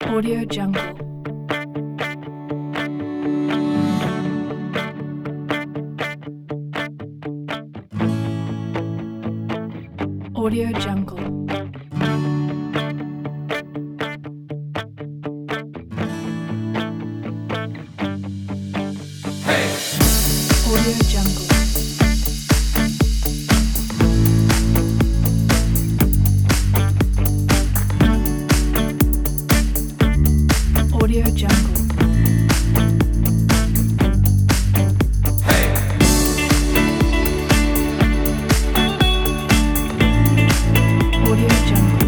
Audio Jungle. Audio Jungle. Hey! Audio Jungle. Audio Jungle. Hey! Audio Jungle.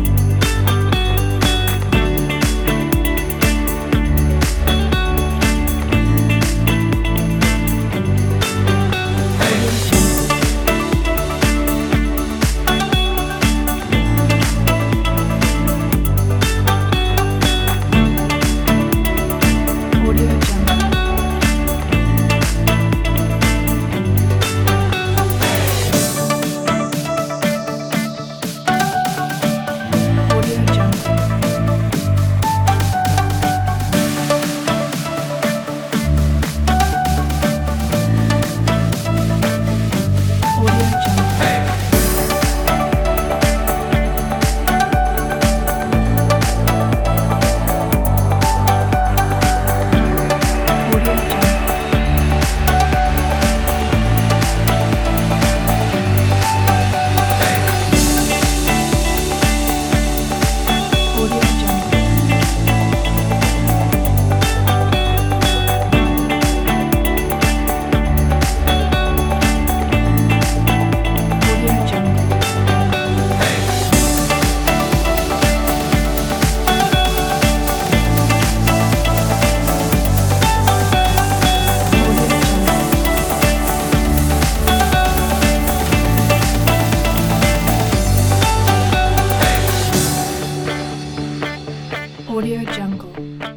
Audio Jungle.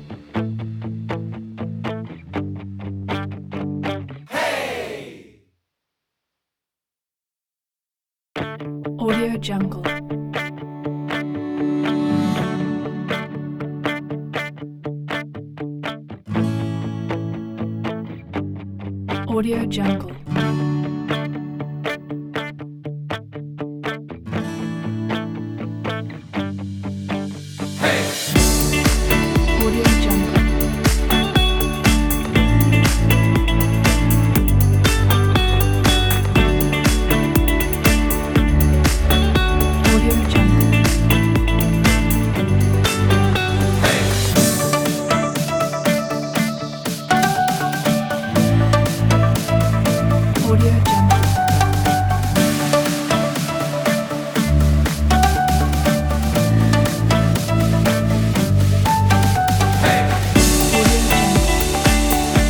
Hey! Audio Jungle. Audio Jungle. Hey! Audio Jungle. Audio Jungle. Hey! Audio Jungle. Hey! Audio Jungle.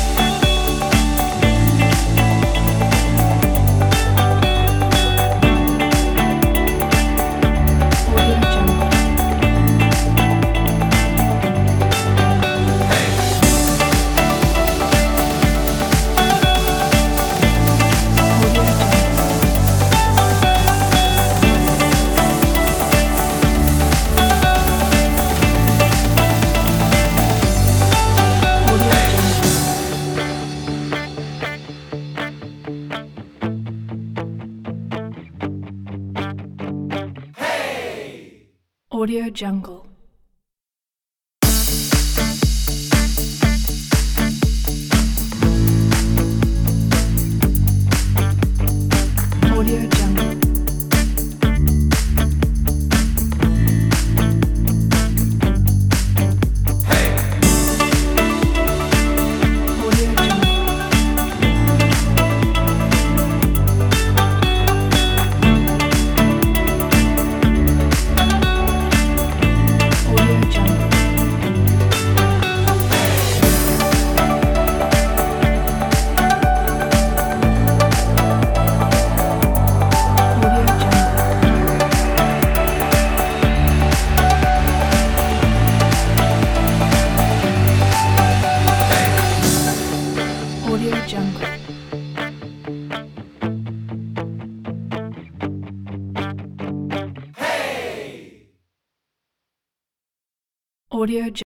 Audio Jungle. Hey! Audio Jungle. Audio Jungle. Hey! Audio Jungle. Audio Jungle. Hey! Audio Jungle. Audio Jungle. Audio Jungle. Hey! Audio Jungle. Hey! Audio